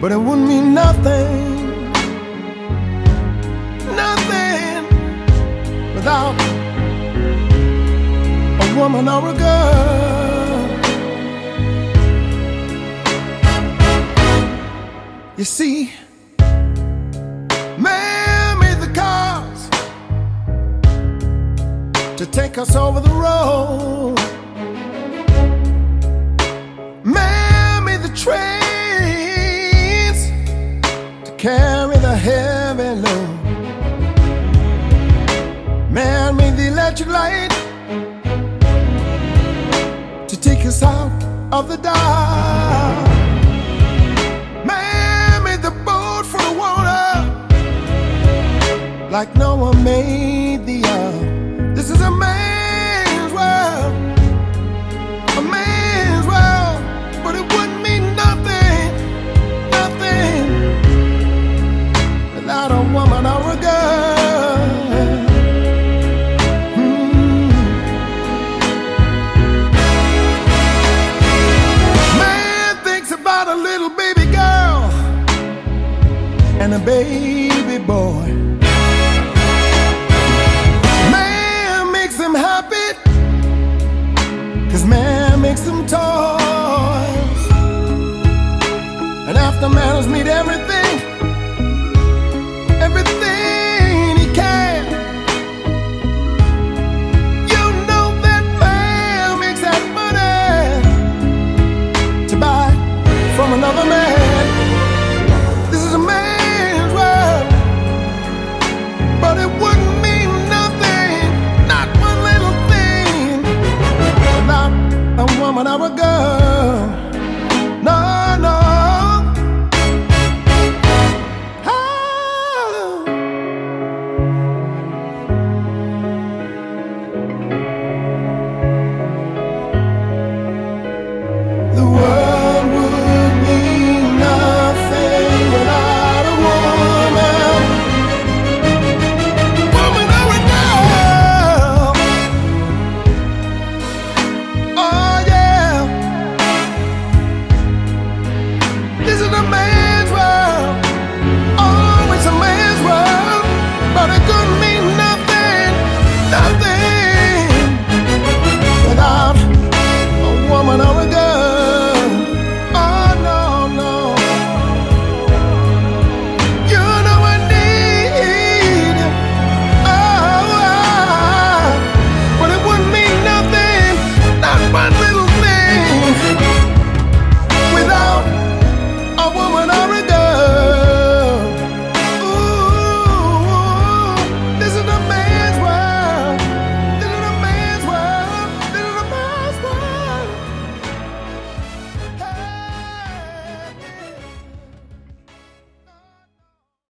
but it wouldn't mean nothing, nothing without a woman or a girl. You see, man made the cars to take us over the road. Man made the trains to carry the heavy load. Man made the electric light to take us out of the dark. Man made the boat for the water like Noah made the ark. This is a man's world, a man's world, but it wouldn't mean nothing, nothing without a woman or a girl. Man thinks about a little baby girl and a baby boy. Happy, 'cause man makes them toys. And after man has made everything, everything he can, you know that man makes that money to buy from another man. This is a man's world, but it wouldn't mean nothing, not one little thing, without a woman or a girl.